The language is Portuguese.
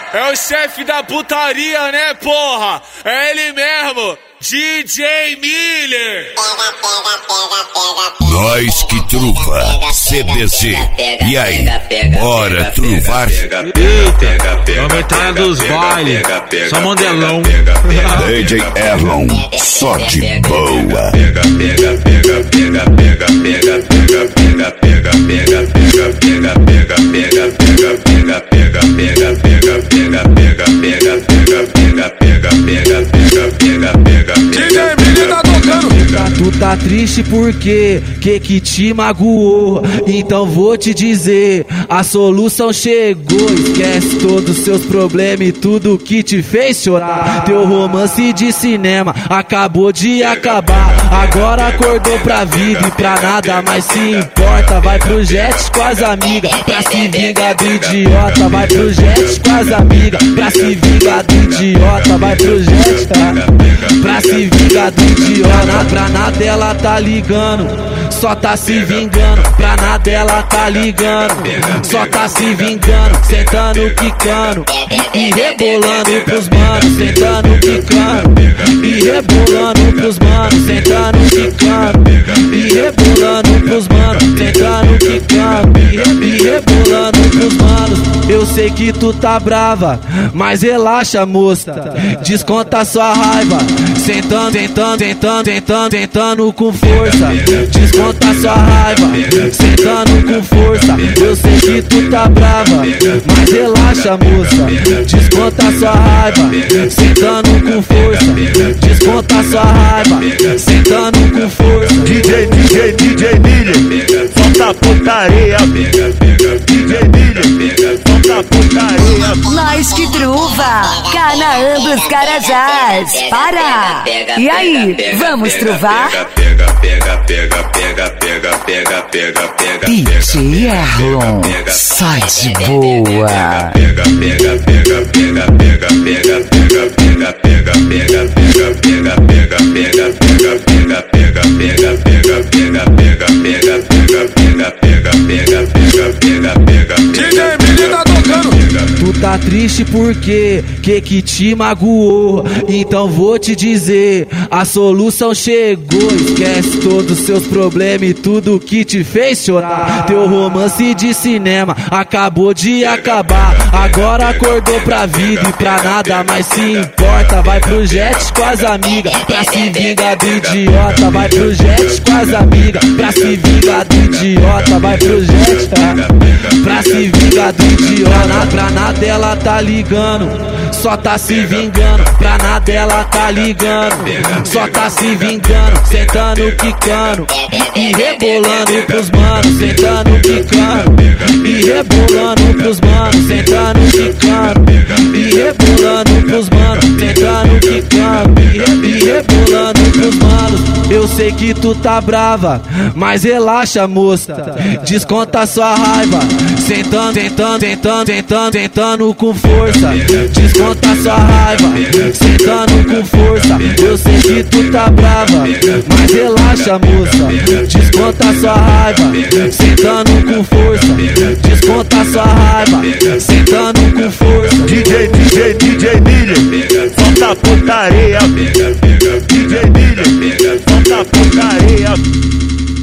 É o chefe da putaria, né, porra? É ele mesmo, DJ Miller. Nós que truva, CBZ. E aí, bora truvar? Eita, vamos entrar dos bailes, só modelão. DJ Erlon, só de boa. Tu tá triste porque que te magoou. Então vou te dizer, a solução chegou. Esquece todos os seus problemas e tudo que te fez chorar. Teu romance de cinema acabou de acabar. Agora acordou pra vida e pra nada mais se importa. Vai pro jet com as amigas pra se vingar do idiota. Vai pro jet com as amigas pra se vingar do idiota. Vai pro jet pra se vingar do idiota. Pra nada ela tá ligando, só tá se vingando. Pra nada ela tá ligando, só tá se vingando. Sentando, quicando e rebolando pros manos. Sentando, quicando e rebolando pros manos. Sentando, quicando e rebolando pros manos. Sentando, quicando e rebolando pros manos. Eu sei que tu tá brava, mas relaxa, moça. Desconta sua raiva. Sentando, tentando com força. Desconta sua raiva. Sentando com força. Eu sei que tu tá brava, mas relaxa, moça. Desconta sua raiva. Sentando com força. Desconta sua raiva. Sentando com força. DJ Miller, solta putaria. DJ Miller, solta putaria. Nós que truva, Canaã dos Carajás. Para! E aí, vamos truvar? DJ Erlon, só de boa. Tu tá triste porque que te magoou. Então vou te dizer, a solução chegou. Esquece todos os seus problemas e tudo que te fez chorar. Teu romance de cinema acabou de acabar. Agora acordou pra vida e pra nada mais se importa. Vai pro jet com as amigas pra se vingar do idiota. Vai pro jet com as amigas pra se vingar do idiota. Vai pro jet pra se vingar do idiota. Pra nada ela tá ligando, só tá se vingando. Pra nada ela tá ligando, só tá se vingando. Sentando, quicando e rebolando pros manos. Sentando, quicando e rebolando pros manos. Sentando, quicando e rebolando pros manos. Sentando, quicando e rebolando pros manos. Eu sei que tu tá brava, mas relaxa, moça. Desconta sua raiva. Sentando, tentando com força. Desconta sua raiva. Sentando com força. Eu sei que tu tá brava, mas relaxa, moça. Desconta sua raiva. Sentando com força. Desconta sua raiva. Sentando com força. DJ Miller, solta putaria. DJ Miller, solta putaria.